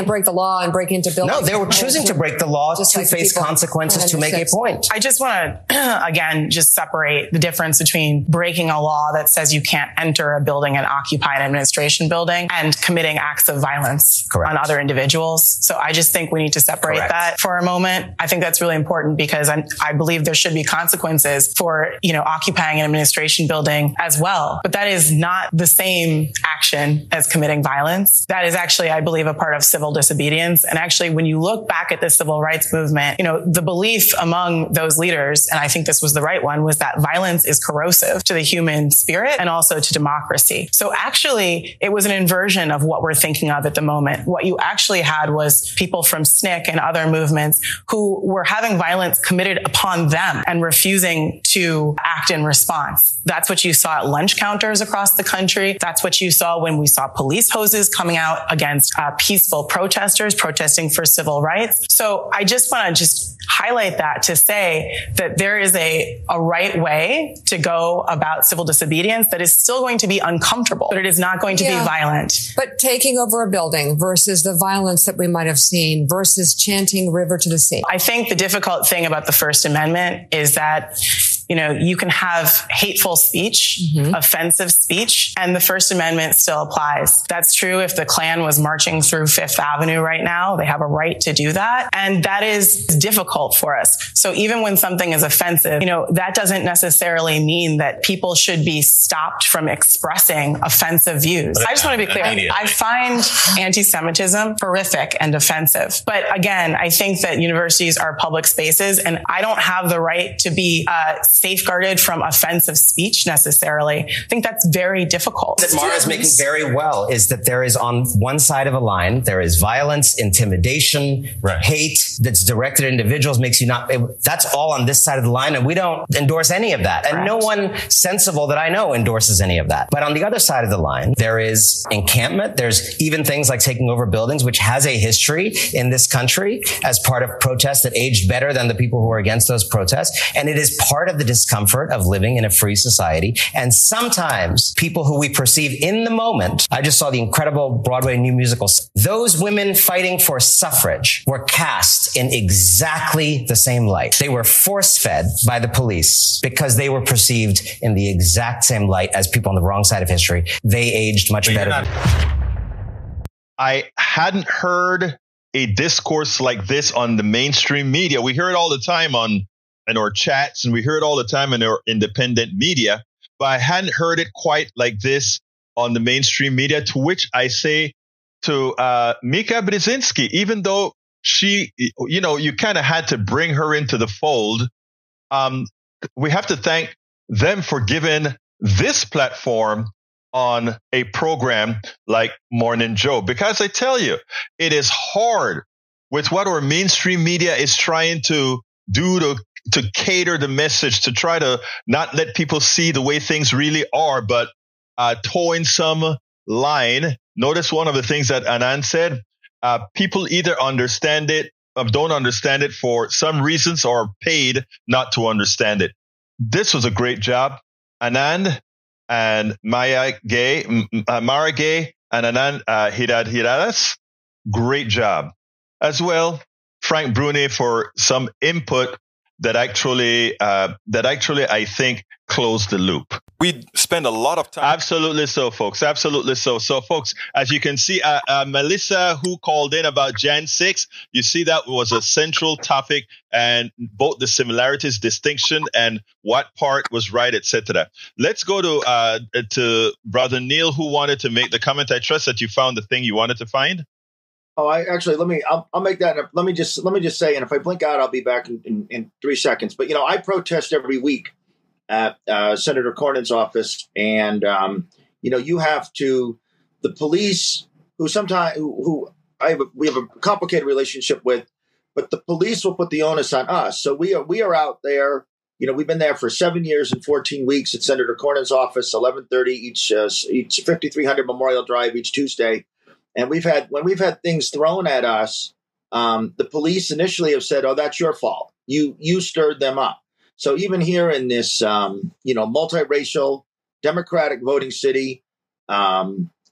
law and break into buildings. No, they were choosing to break the law just to like face consequences to make a point. I just want to, again, just separate the difference between breaking a law that says you can't enter a building and occupy an administration building and committing acts of violence Correct. On other individuals. So I just think we need to separate Correct. That for a moment. I think that's really important because I, I believe there should be consequences for, you know, occupying an administration building as well. But that is not the same action as committing violence. That is actually, I believe, a part of civil disobedience. And actually, when you look back at the civil rights movement, you know, the belief among those leaders, and I think this was the right one, was that violence is corrosive to the human spirit and also to democracy. So actually, it was an inversion of what we're thinking of at the moment. What you actually had was people from S N C C and other movements who were having violence committed upon them and refusing to act in response. That's what you saw at lunch counters across the country. That's what you saw when we saw police hoses coming out against uh, peaceful protesters protesting for civil rights. So I just want to just highlight that to say that there is a, a right way to go about civil disobedience that is still going to be uncomfortable, but it is not going to yeah. be violent. But taking over a building versus the violence that we might have seen versus chanting river to the sea. I think the difficult thing about the First Amendment is that, you know, you can have hateful speech, mm-hmm. offensive speech, and the First Amendment still applies. That's true if the Klan was marching through Fifth Avenue right now. They have a right to do that. And that is difficult for us. So even when something is offensive, you know, that doesn't necessarily mean that people should be stopped from expressing offensive views. I just want to be clear. I find anti-Semitism horrific and offensive. But again, I think that universities are public spaces, and I don't have the right to be uh, safeguarded from offensive speech necessarily. I think that's very difficult. That Mara is making very well is that there is on one side of a line, there is violence, intimidation, right. hate that's directed at individuals makes you not, that's all on this side of the line. And we don't endorse any of that. And Correct. No one sensible that I know endorses any of that. But on the other side of the line, there is encampment. There's even things like taking over buildings, which has a history in this country as part of protests that aged better than the people who are against those protests. And it is part of the discomfort of living in a free society. And sometimes people who we perceive in the moment, I just saw the incredible Broadway new musical, those women fighting for suffrage were cast in exactly the same light. They were force-fed by the police because they were perceived in the exact same light as people on the wrong side of history. They aged much better. Not- I hadn't heard a discourse like this on the mainstream media. We hear it all the time on in our chats, and we hear it all the time in our independent media, but I hadn't heard it quite like this on the mainstream media, to which I say to uh, Mika Brzezinski, even though she, you know, you kind of had to bring her into the fold, um, we have to thank them for giving this platform on a program like Morning Joe, because I tell you, it is hard with what our mainstream media is trying to do to to cater the message, to try to not let people see the way things really are, but uh, towing some line. Notice one of the things that Anand said, uh, people either understand it or don't understand it for some reasons or are paid not to understand it. This was a great job. Anand and Maya Gay, uh, Mara Gay and Anand uh, Hidad Hidadas, great job. As well, Frank Bruni for some input that actually, uh, that actually, I think, closed the loop. We spend a lot of time. Absolutely so, folks. Absolutely so. So, folks, as you can see, uh, uh, Melissa, who called in about January sixth, you see that was a central topic, and both the similarities, distinction, and what part was right, et cetera. Let's go to uh, to Brother Neil, who wanted to make the comment. I trust that you found the thing you wanted to find. Oh, I actually let me. I'll, I'll make that. Let me just let me just say, and if I blink out, I'll be back in, in, in three seconds. But you know, I protest every week at uh, Senator Cornyn's office, and um, you know, you have to the police who sometimes who, who I have a, we have a complicated relationship with, but the police will put the onus on us. So we are we are out there. You know, we've been there for seven years and fourteen weeks at Senator Cornyn's office, eleven thirty each uh, each fifty-three hundred Memorial Drive each Tuesday. And we've had, when we've had things thrown at us, um, the police initially have said, oh, that's your fault. You, you stirred them up. So even here in this, um, you know, multiracial, democratic voting city, um,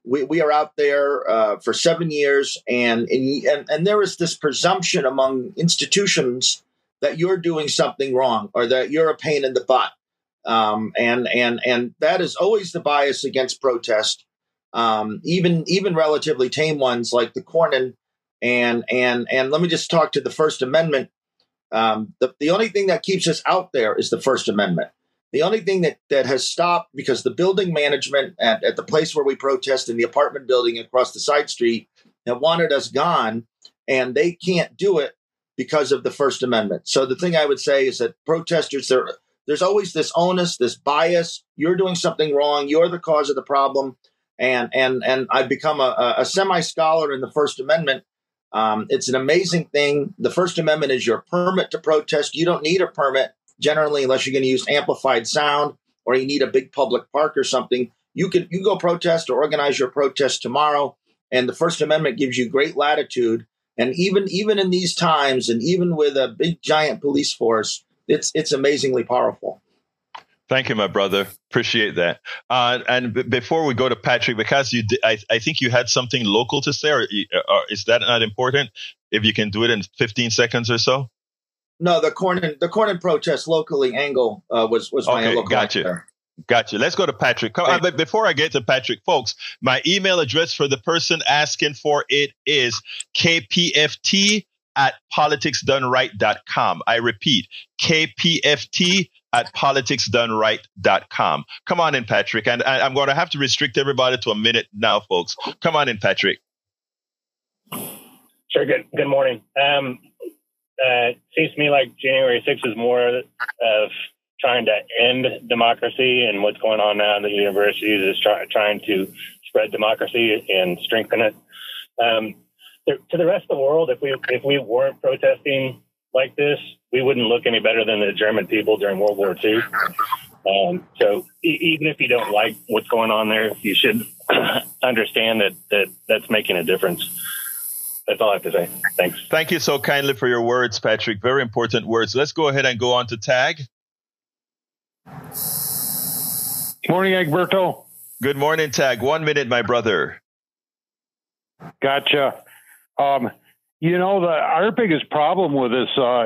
we, we are out there uh, for seven years, and, and and there is this presumption among institutions that you're doing something wrong or that you're a pain in the butt, um, and and and that is always the bias against protest, um, even even relatively tame ones like the Cornyn, and and and let me just talk to the First Amendment. Um, the the only thing that keeps us out there is the First Amendment. The only thing that, that has stopped, because the building management at, at the place where we protest in the apartment building across the side street have wanted us gone, and they can't do it because of the First Amendment. So the thing I would say is that protesters, there, there's always this onus, this bias. You're doing something wrong. You're the cause of the problem. And and and I've become a, a semi-scholar in the First Amendment. Um, it's an amazing thing. The First Amendment is your permit to protest. You don't need a permit generally, unless you're going to use amplified sound or you need a big public park or something. You can you go protest or organize your protest tomorrow, and the First Amendment gives you great latitude. And even even in these times, and even with a big giant police force, it's it's amazingly powerful. Thank you, my brother. Appreciate that. Uh, and b- before we go to Patrick, because you, di- I, I think you had something local to say, or, or is that not important? If you can do it in fifteen seconds or so. No, the Cornyn the Cornyn protest locally angle uh, was was my okay, local. Gotcha. Gotcha. Let's go to Patrick. Come on, but before I get to Patrick, folks, my email address for the person asking for it is k p f t at politics done right dot com. I repeat, k p f t at politics done right dot com. Come on in, Patrick. And I, I'm going to have to restrict everybody to a minute now, folks. Come on in, Patrick. Sure. Good. Good morning. Um, uh, it seems to me like January sixth is more of trying to end democracy, and what's going on now in the universities is try, trying to spread democracy and strengthen it. Um, to, to the rest of the world, if we if we weren't protesting like this, we wouldn't look any better than the German people during World War Two. Um, so e- even if you don't like what's going on there, you should understand that, that that's making a difference. That's all I have to say. Thanks. Thank you so kindly for your words, Patrick. Very important words. Let's go ahead and go on to Tag. Morning, Egberto. Good morning, Tag. One minute, my brother. Gotcha. Um, you know, the our biggest problem with this uh,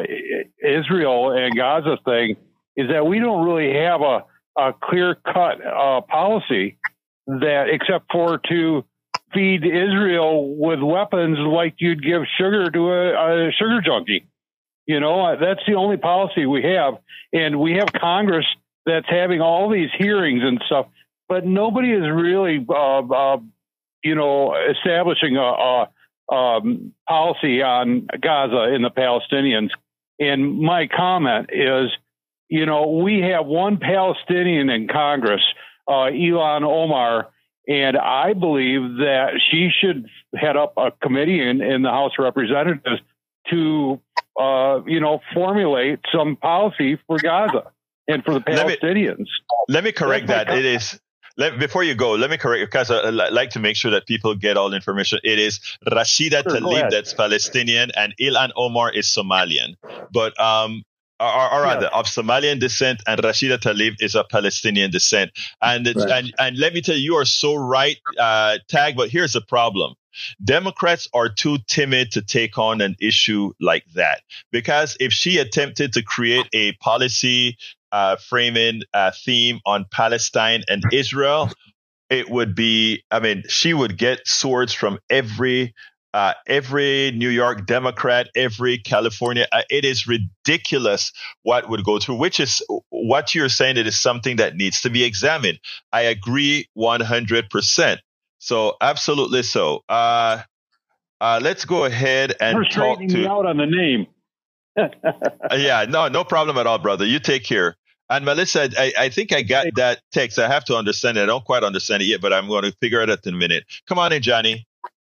Israel and Gaza thing is that we don't really have a, a clear-cut uh, policy that, except for to feed Israel with weapons like you'd give sugar to a, a sugar junkie. You know, that's the only policy we have. And we have Congress that's having all these hearings and stuff, but nobody is really, uh, uh, you know, establishing a, a um, policy on Gaza and the Palestinians. And my comment is, you know, we have one Palestinian in Congress, uh, Ilhan Omar, and I believe that she should head up a committee in, in the House of Representatives to, uh, you know, formulate some policy for Gaza and for the Palestinians. Let me, let me correct that. It is, let, before you go, let me correct, because I, I like to make sure that people get all the information. It is Rashida Sure, go Tlaib ahead. that's Palestinian, and Ilhan Omar is Somalian. But, um, or, or rather, of Somalian descent, and Rashida Tlaib is of Palestinian descent. And, Right. and and let me tell you, you are so right, uh, Tag, but here's the problem. Democrats are too timid to take on an issue like that, because if she attempted to create a policy uh, framing uh, theme on Palestine and Israel, it would be, I mean, she would get swords from every uh, every New York Democrat, every California. Uh, it is ridiculous what would go through, which is what you're saying. It is something that needs to be examined. I agree one hundred percent. So absolutely so. Uh, uh, let's go ahead and We're talk straightening me to. out on the name. Uh, yeah, no, no problem at all, brother. You take care. And Melissa, I, I think I got that text. I have to understand it. I don't quite understand it yet, but I'm going to figure it out in a minute. Come on in, Johnny.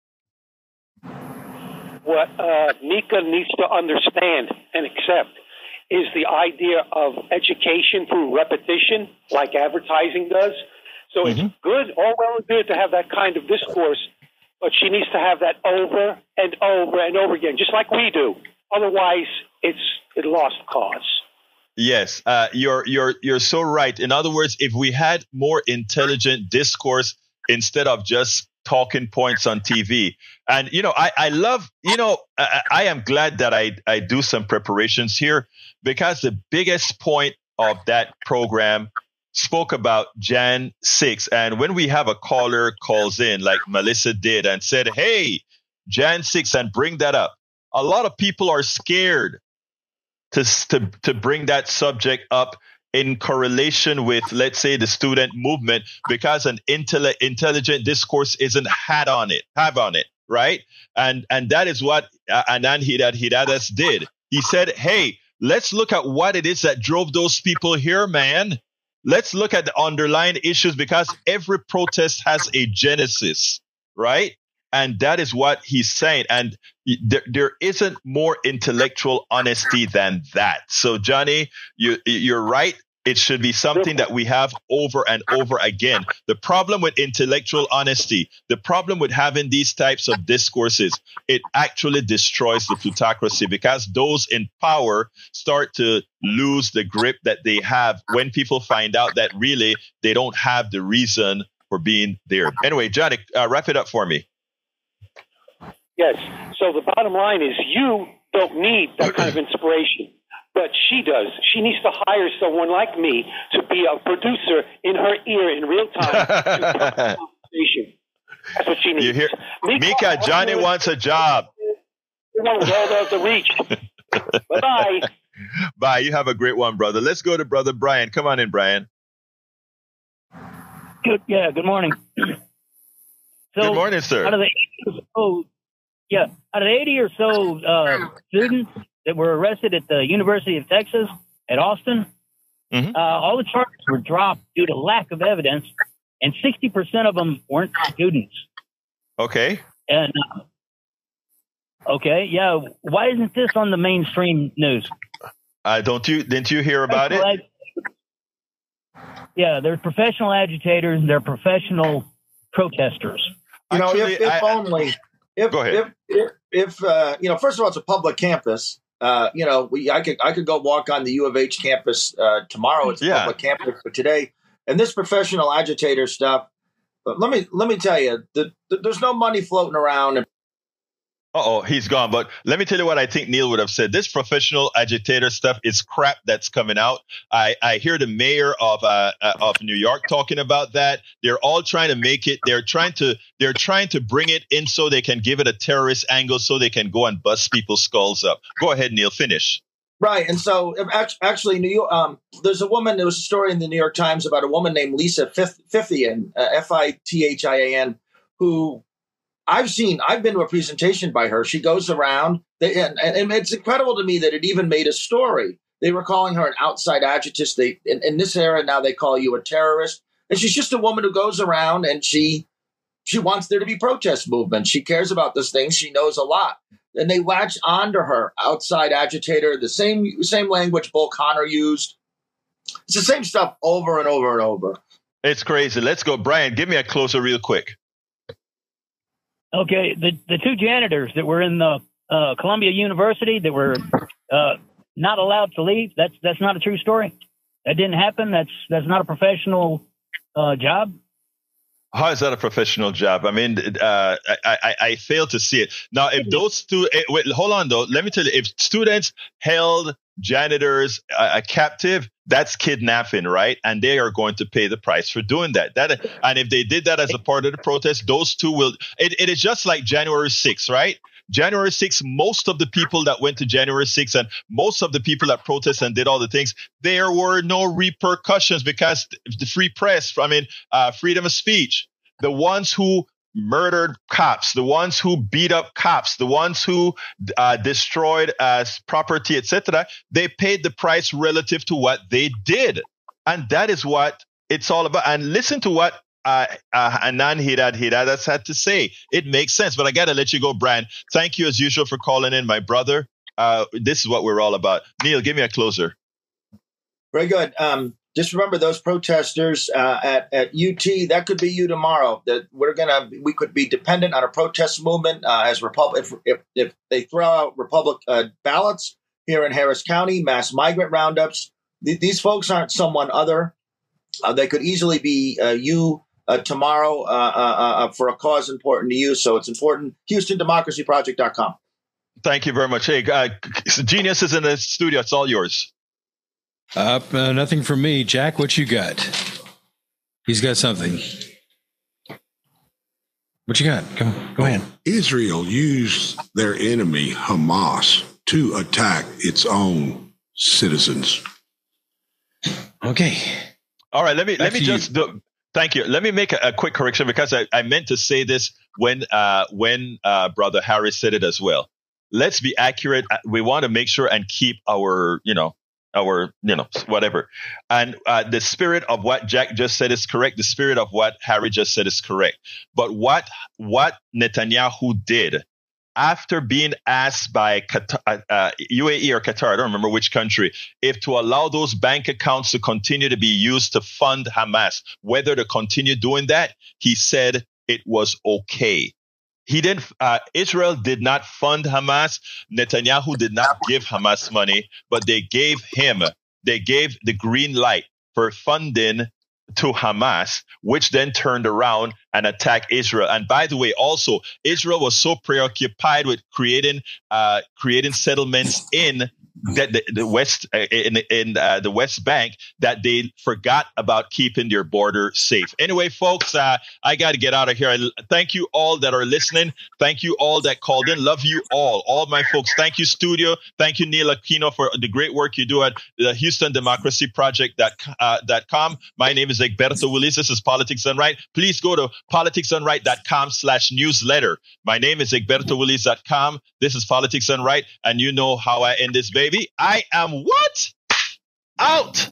What uh, Nika needs to understand and accept is the idea of education through repetition, like advertising does. So it's good, all well and good to have that kind of discourse, but she needs to have that over and over and over again, just like we do. Otherwise, it's it lost cause. Yes, uh, you're you're you're so right. In other words, if we had more intelligent discourse instead of just talking points on T V. And, you know, I, I love, you know, I, I am glad that I, I do some preparations here, because the biggest point of that program spoke about January sixth. And when we have a caller calls in like Melissa did and said, hey, January sixth, and bring that up, a lot of people are scared to, to, to bring that subject up in correlation with, let's say, the student movement, because an intelli- intelligent discourse isn't had on it, have on it, right? And and that is what uh, Anand Hidayat did. He said, hey, let's look at what it is that drove those people here, man. Let's look at the underlying issues, because every protest has a genesis, right? And that is what he's saying. And there, there isn't more intellectual honesty than that. So, Johnny, you, you're right. It should be something that we have over and over again. The problem with intellectual honesty, the problem with having these types of discourses, it actually destroys the plutocracy, because those in power start to lose the grip that they have when people find out that really they don't have the reason for being there. Anyway, Johnny, uh, wrap it up for me. Yes. So the bottom line is, you don't need that kind of inspiration, but she does. She needs to hire someone like me to be a producer in her ear in real time. To That's what she needs. You hear, Mika, Mika Johnny wants a job. One with all the, the reach. Bye-bye. Bye. You have a great one, brother. Let's go to Brother Brian. Come on in, Brian. Good. Yeah, good morning. So, good morning, sir. Out of the oh, yeah, out of the eighty or so uh, students that were arrested at the University of Texas at Austin, mm-hmm. uh, all the charges were dropped due to lack of evidence, and sixty percent of them weren't students. Okay. And uh, okay, yeah. Why isn't this on the mainstream news? Uh, don't you? Didn't you hear about it? Ag- yeah, they're professional agitators. They're professional protesters. You know, Actually, if, if I, only. If, go ahead. If, if, if uh, you know, first of all, it's a public campus. Uh, you know, we I could I could go walk on the U of H campus uh, tomorrow. It's a yeah. public campus, but today, and this professional agitator stuff. But let me let me tell you, the, the, there's no money floating around. And- Uh-oh, he's gone. But let me tell you what I think Neil would have said. This professional agitator stuff is crap that's coming out. I, I hear the mayor of uh, uh, of New York talking about that. They're all trying to make it. They're trying to they're trying to bring it in so they can give it a terrorist angle, so they can go and bust people's skulls up. Go ahead, Neil. Finish. Right, and so actually, New York. Um, there's a woman. There was a story in the New York Times about a woman named Lisa Fithian, uh, F I T H I A N, who. I've seen, I've been to a presentation by her. She goes around, they, and, and it's incredible to me that it even made a story. They were calling her an outside agitist. They, in, in this era, now they call you a terrorist. And she's just a woman who goes around and she she wants there to be protest movement. She cares about this thing. She knows a lot. And they latch onto her, outside agitator, the same same language Bull Connor used. It's the same stuff over and over and over. It's crazy. Let's go. Brian, give me a closer real quick. Okay, the the two janitors that were in the uh, Columbia University that were uh, not allowed to leave. That's that's not a true story. That didn't happen. That's that's not a professional uh, job. How is that a professional job? I mean, uh, I, I I fail to see it. Now, if those two, wait, hold on though. Let me tell you, if students held janitors uh, captive, that's kidnapping, right? And they are going to pay the price for doing that. That, and if they did that as a part of the protest, those two will. It, it is just like January sixth, right? January sixth, most of the people that went to January sixth and most of the people that protested and did all the things, there were no repercussions because the free press, I mean, uh, freedom of speech, the ones who murdered cops, the ones who beat up cops, the ones who uh, destroyed uh, property, et cetera, they paid the price relative to what they did. And that is what it's all about. And listen to what Uh, uh, Anand Hidayat had to say. It makes sense, but I got to let you go, Brian. Thank you as usual for calling in, my brother. Uh, this is what we're all about. Neil, give me a closer. Very good. Um, just remember those protesters uh, at, at U T, that could be you tomorrow. That we're going to, we could be dependent on a protest movement uh, as Republic. If, if, if they throw out Republic uh, ballots here in Harris County, mass migrant roundups, th- these folks aren't someone other. Uh, they could easily be uh, you uh, tomorrow uh, uh, uh, for a cause important to you. So it's important. Houston Democracy Project dot com. Thank you very much. Hey, uh, Genius is in the studio. It's all yours. Uh, uh, nothing from me. Jack, what you got? He's got something. What you got? Go, go ahead. Israel used their enemy, Hamas, to attack its own citizens. Okay. All right. Let me Back let me to just do, thank you. Let me make a, a quick correction because I, I meant to say this when uh, when uh, Brother Harris said it as well. Let's be accurate. We want to make sure and keep our, you know, our, you know, whatever. And uh, the spirit of what Jack just said is correct. The spirit of what Harry just said is correct. But what what Netanyahu did after being asked by Qatar, uh, U A E or Qatar, I don't remember which country, if to allow those bank accounts to continue to be used to fund Hamas, whether to continue doing that, he said it was okay. He didn't. Uh, Israel did not fund Hamas. Netanyahu did not give Hamas money, but they gave him. They gave the green light for funding to Hamas, which then turned around and attacked Israel. And by the way, also Israel was so preoccupied with creating, uh, creating settlements in the, the, the West uh, in, in uh, the West Bank that they forgot about keeping their border safe. Anyway, folks, uh, I got to get out of here. I, thank you all that are listening. Thank you all that called in. Love you all, all my folks. Thank you, studio. Thank you, Neil Aquino, for the great work you do at the Houston Democracy Project dot com. My name is Egberto Willis. This is Politics Done Right. Please go to politics done right dot com slash newsletter. My name is Egberto Willis dot com. This is Politics Done Right, and you know how I end this, baby. I am what? Out.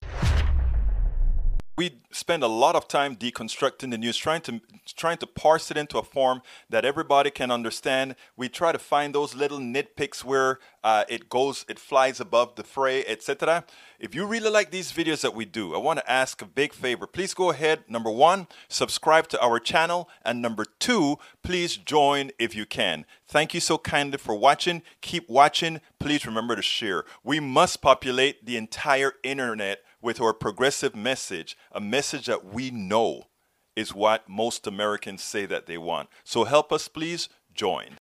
We spend a lot of time deconstructing the news, trying to trying to parse it into a form that everybody can understand. We try to find those little nitpicks where uh, it goes, it flies above the fray, et cetera. If you really like these videos that we do, I want to ask a big favor. Please go ahead. Number one, subscribe to our channel, and number two, please join if you can. Thank you so kindly for watching. Keep watching. Please remember to share. We must populate the entire internet with our progressive message, a message that we know is what most Americans say that they want. So help us, please join.